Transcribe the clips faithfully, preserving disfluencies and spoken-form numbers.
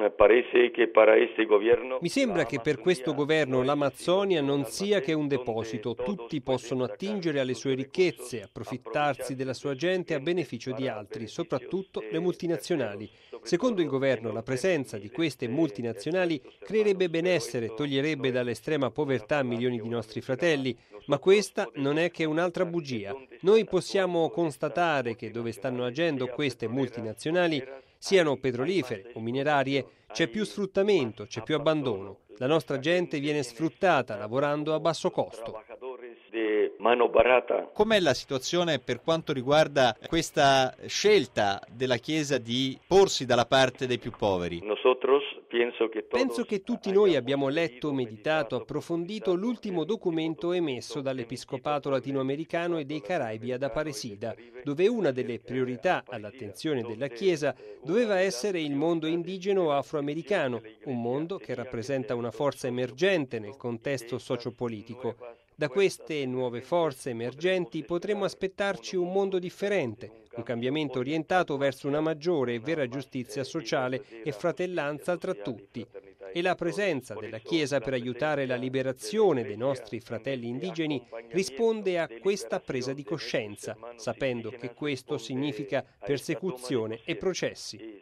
Mi sembra che per questo governo l'Amazzonia non sia che un deposito, tutti possono attingere alle sue ricchezze, approfittarsi della sua gente a beneficio di altri, soprattutto le multinazionali. Secondo il governo la presenza di queste multinazionali creerebbe benessere, toglierebbe dall'estrema povertà milioni di nostri fratelli, ma questa non è che un'altra bugia. Noi possiamo constatare che dove stanno agendo queste multinazionali, siano petrolifere o minerarie, c'è più sfruttamento, c'è più abbandono. La nostra gente viene sfruttata lavorando a basso costo. Com'è la situazione per quanto riguarda questa scelta della Chiesa di porsi dalla parte dei più poveri? Penso che tutti noi abbiamo letto, meditato, approfondito l'ultimo documento emesso dall'Episcopato latinoamericano e dei Caraibi ad Aparecida, dove una delle priorità all'attenzione della Chiesa doveva essere il mondo indigeno afroamericano, un mondo che rappresenta una forza emergente nel contesto sociopolitico. Da queste nuove forze emergenti potremo aspettarci un mondo differente, un cambiamento orientato verso una maggiore e vera giustizia sociale e fratellanza tra tutti. E la presenza della Chiesa per aiutare la liberazione dei nostri fratelli indigeni risponde a questa presa di coscienza, sapendo che questo significa persecuzione e processi.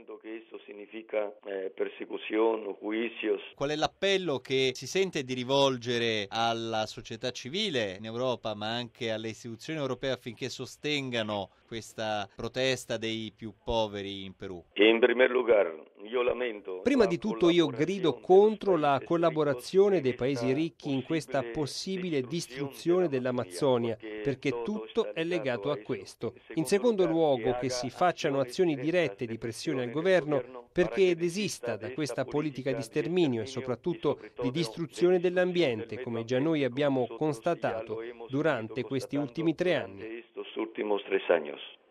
Qual è l'appello che si sente di rivolgere alla società civile in Europa, ma anche alle istituzioni europee affinché sostengano questa protesta dei più poveri in Perù? Prima di tutto io grido contro la collaborazione dei paesi ricchi in questa possibile distruzione dell'Amazzonia, perché tutto è legato a questo. In secondo luogo, che si facciano azioni dirette di pressione al governo perché desista da questa politica di sterminio e soprattutto di distruzione dell'ambiente, come già noi abbiamo constatato durante questi ultimi tre anni.